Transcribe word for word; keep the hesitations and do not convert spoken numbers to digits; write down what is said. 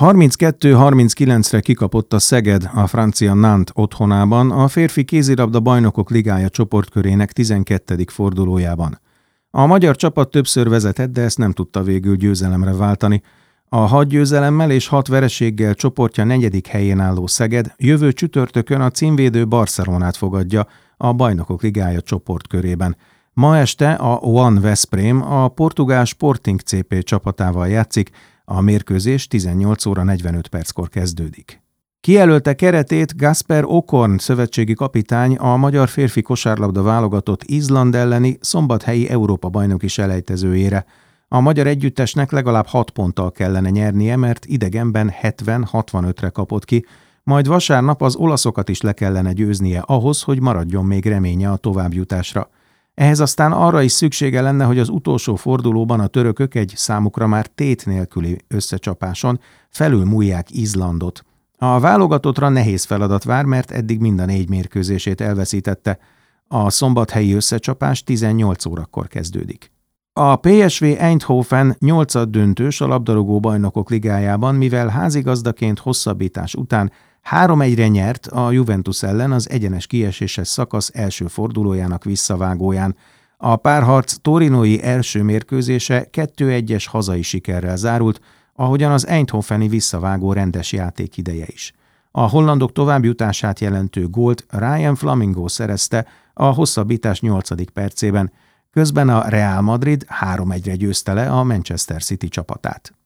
harminckettő harminckilencre kikapott a Szeged a francia Nantes otthonában a férfi kézilabda bajnokok ligája csoportkörének tizenkettedik fordulójában. A magyar csapat többször vezetett, de ezt nem tudta végül győzelemre váltani. A hat győzelemmel és hat vereséggel csoportja negyedik helyén álló Szeged jövő csütörtökön a címvédő Barcelonát fogadja a bajnokok ligája csoportkörében. Ma este a One Veszprém a portugál Sporting cé pé csapatával játszik, a mérkőzés tizennyolc óra negyvenöt perckor kezdődik. Kijelölte keretét Gasper Okorn szövetségi kapitány a magyar férfi kosárlabda válogatott Izland elleni szombathelyi Európa-bajnoki selejtezőjére. A magyar együttesnek legalább hat ponttal kellene nyernie, mert idegenben hetven hatvanötre kapott ki, majd vasárnap az olaszokat is le kellene győznie ahhoz, hogy maradjon még reménye a továbbjutásra. Ehhez aztán arra is szüksége lenne, hogy az utolsó fordulóban a törökök egy számukra már tét nélküli összecsapáson felülmúlják Izlandot. A válogatottra nehéz feladat vár, mert eddig mind a négy mérkőzését elveszítette. A szombathelyi összecsapás tizennyolc órakor kezdődik. A pé es vé Eindhoven nyolcad döntős a labdarúgó bajnokok ligájában, mivel házigazdaként hosszabbítás után három egyre nyert a Juventus ellen az egyenes kieséses szakasz első fordulójának visszavágóján. A párharc torinói első mérkőzése kettő egyes hazai sikerrel zárult, ahogyan az eindhoveni visszavágó rendes játékideje is. A hollandok továbbjutását jelentő gólt Ryan Flamingo szerezte a hosszabbítás nyolcadik percében, közben a Real Madrid három egyre győzte le a Manchester City csapatát.